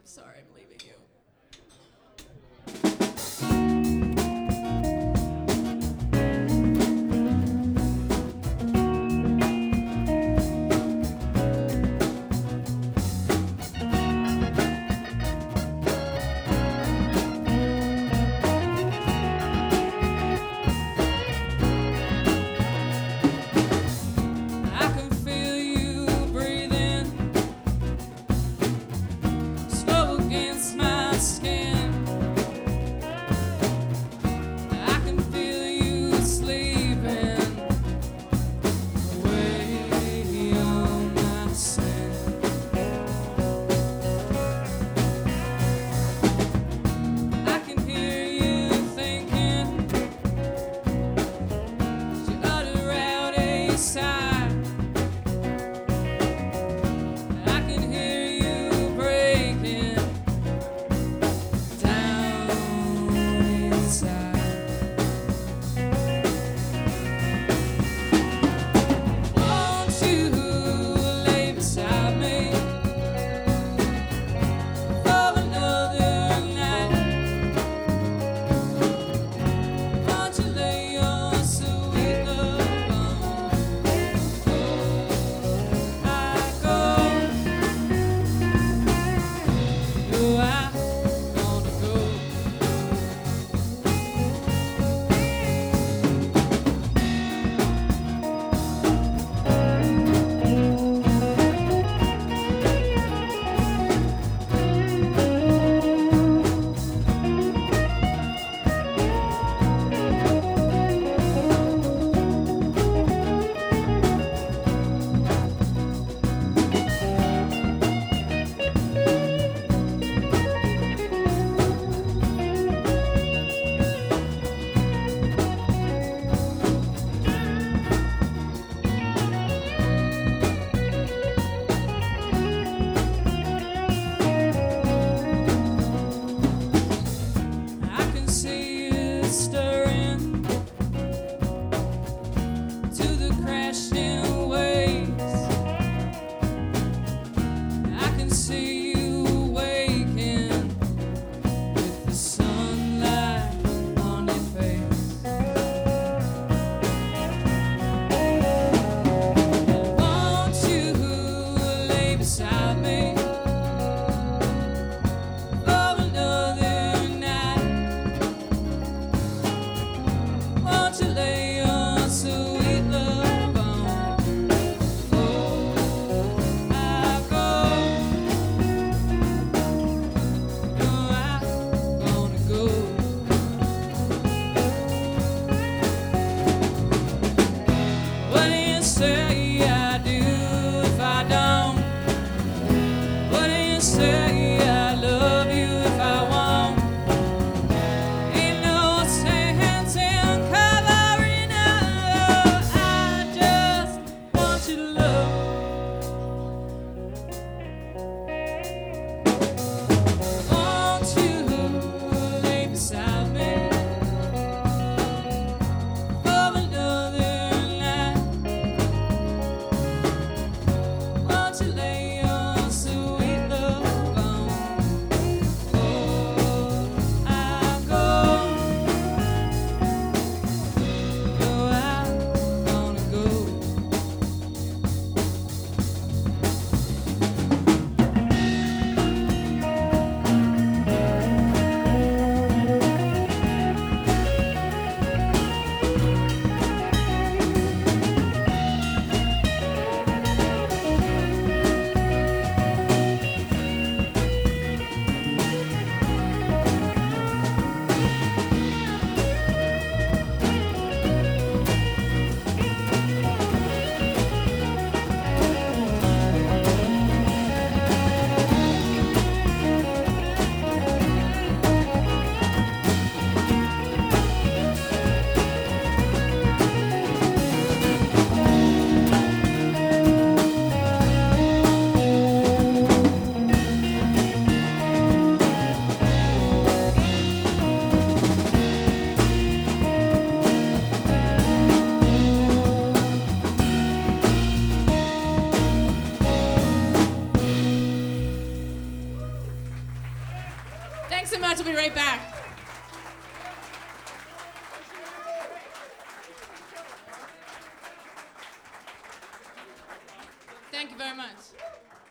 Sorry, I'm leaving you. I can feel you breathing slow against my skin. I can feel you sleeping away on my sin. I can hear you thinking as you utter out a sigh. I can hear you breaking down inside. Won't you lay beside me for another night? Won't you lay your sweet love on? I go, I wanna go. I can see you stirring to the crashing waves. I can see you waking with the sunlight on your face. Won't you lay beside me for another night? Won't you lay your sweet love on? I go, I wanna go. What do you say I do if I don't? What do you say I love you if I won't? Ain't no sense in covering up. I just want you to love. Won't you lay beside me for another night? Won't you lay your sweet love on? Thanks so much. We'll be right back. Thank you very much.